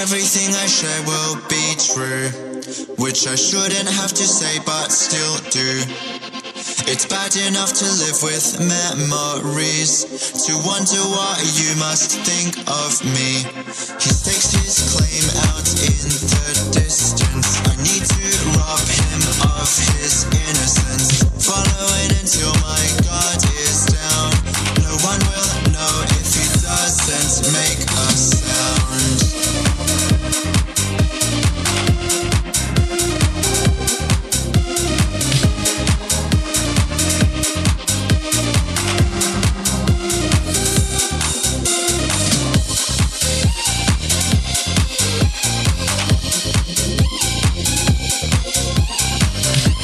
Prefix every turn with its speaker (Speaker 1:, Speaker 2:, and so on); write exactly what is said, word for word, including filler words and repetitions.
Speaker 1: everything I share will be true, which I shouldn't have to say but still do. It's bad enough to live with memories, to wonder what you must think of me. He stakes his claim out in